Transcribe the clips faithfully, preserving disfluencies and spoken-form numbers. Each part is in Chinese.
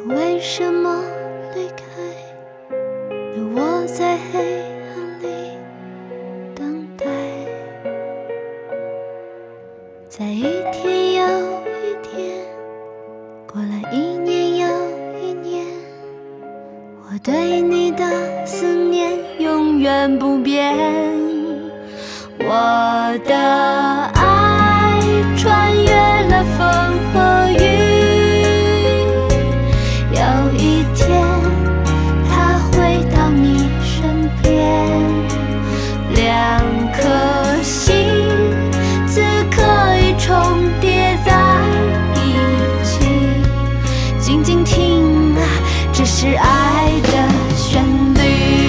为什么离开，留我在黑暗里等待？在一天又一天，过了一年又一年，我对你的思念永远不变。我的爱穿越了风和雨，有一天它会到你身边。两颗心此刻已重叠在一起，静静听啊，这是爱的旋律。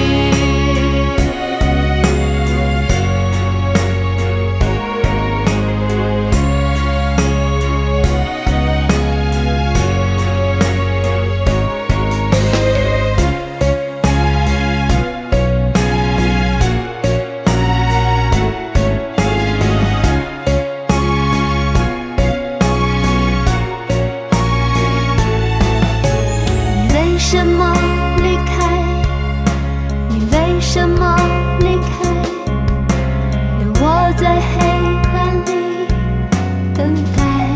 为什么离开？你为什么离开？留我在黑暗里等待。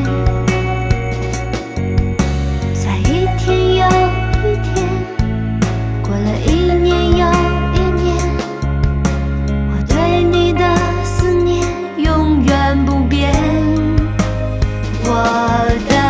在一天又一天，过了一年又一年，我对你的思念永远不变。我的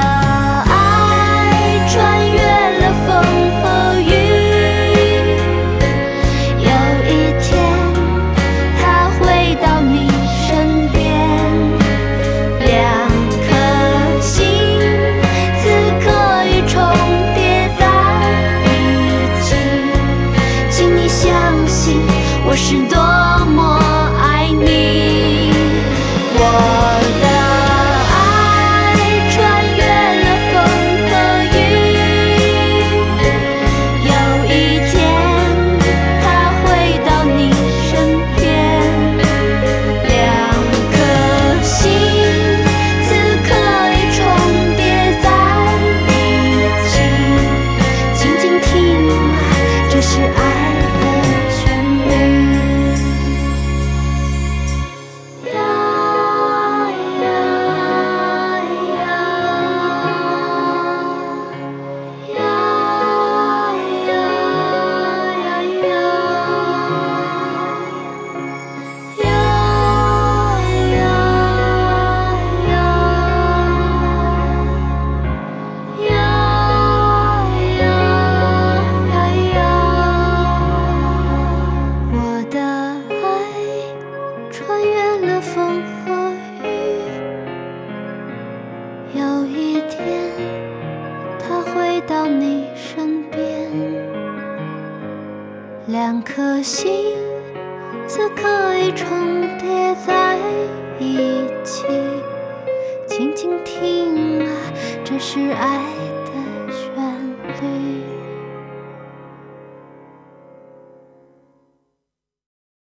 我是多么爱你，我的爱穿越了风和雨，有一天它会到你身边。两颗心此刻已重叠在一起，静静听啊，这是爱的旋律。穿越了风和雨，有一天它会到你身边。两颗心此刻已重叠在一起，静静听啊，这是爱